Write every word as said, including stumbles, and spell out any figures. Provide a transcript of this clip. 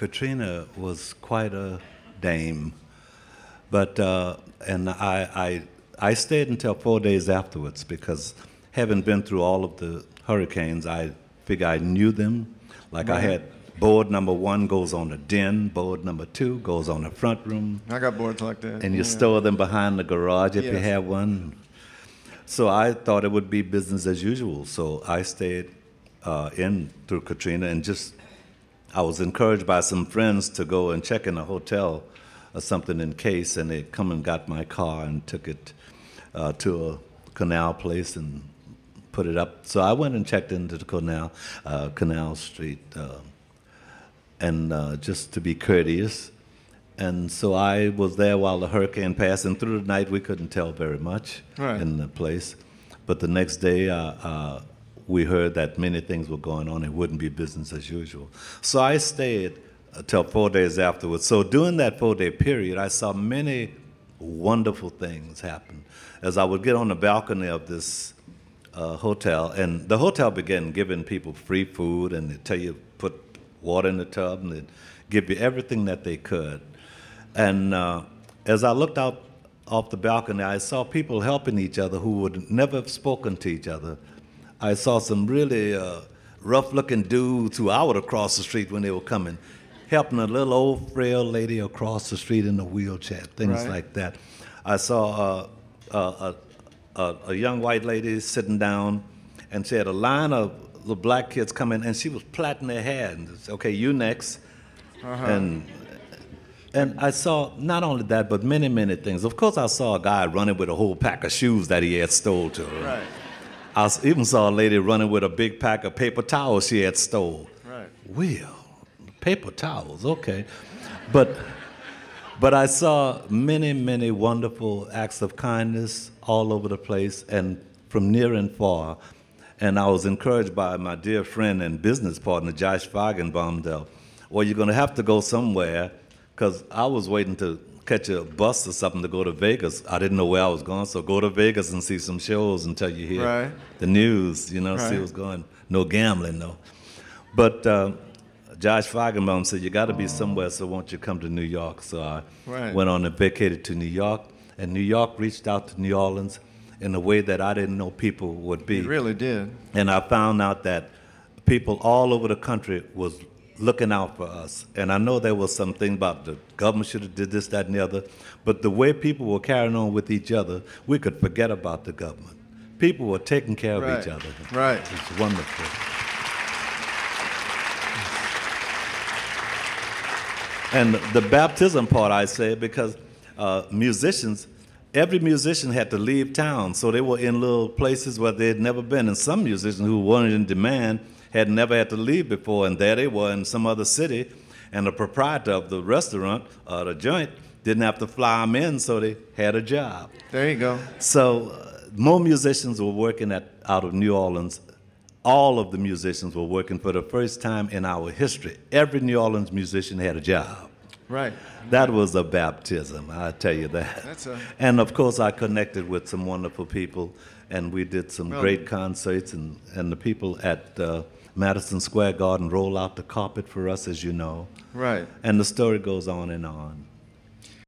Katrina was quite a dame. But, uh, and I, I, I stayed until four days afterwards because having been through all of the hurricanes, I figure I knew them. Like I Right. had board number one goes on the den, board number two goes on the front room, I got boards like that. and you yeah. store them behind the garage if you Yes. have one. So I thought it would be business as usual. So I stayed uh, in through Katrina, and just I was encouraged by some friends to go and check in a hotel or something in case, and they come and got my car and took it uh, to a canal place and put it up. So I went and checked into the canal, uh, Canal Street, uh, and uh, just to be courteous. And so I was there while the hurricane passed, and through the night we couldn't tell very much Right. in the place. But the next day uh, uh, we heard that many things were going on. It wouldn't be business as usual. So I stayed until four days afterwards. So during that four-day period, I saw many wonderful things happen. As I would get on the balcony of this uh, hotel, and the hotel began giving people free food, and they tell you put water in the tub, and they'd give you everything that they could. And uh, as I looked out off the balcony, I saw people helping each other who would never have spoken to each other. I saw some really uh, rough-looking dudes who I would have crossed the street when they were coming, helping a little old frail lady across the street in a wheelchair, things Right. like that. I saw uh, a, a, a young white lady sitting down, and she had a line of the black kids coming, and she was plaiting their hair. And said, okay, you next. Uh-huh. And and I saw not only that, but many, many things. Of course, I saw a guy running with a whole pack of shoes that he had stole to her. Right. I s- even saw a lady running with a big pack of paper towels she had stole. Right. Well, paper towels, okay. But but I saw many, many wonderful acts of kindness all over the place and from near and far. And I was encouraged by my dear friend and business partner, Josh Feigenbaum. Well, you're going to have to go somewhere, because I was waiting to catch a bus or something to go to Vegas. I didn't know where I was going, so go to Vegas and see some shows until you hear Right. the news, you know, see Right. what's going. No gambling, no. But uh, Josh Feigenbaum said, you got to be somewhere, so won't you come to New York? So I Right. went on and vacated to New York, and New York reached out to New Orleans in a way that I didn't know people would be. It really did. And I found out that people all over the country was looking out for us. And I know there was something about the government should have did this, that, and the other, but the way people were carrying on with each other, we could forget about the government. People were taking care of Right. each other. Right. It's wonderful. And the baptism part, I say, because uh, musicians, every musician had to leave town, so they were in little places where they had never been. And some musicians who weren't in demand had never had to leave before, and there they were in some other city, and the proprietor of the restaurant or the joint didn't have to fly them in, so they had a job. There you go. So uh, more musicians were working at, out of New Orleans. All of the musicians were working for the first time in our history. Every New Orleans musician had a job. Right. That was a baptism, I tell you that. That's a- And of course, I connected with some wonderful people, and we did some Well- great concerts, and, and the people at uh, Madison Square Garden rolled out the carpet for us, as you know. Right. And the story goes on and on.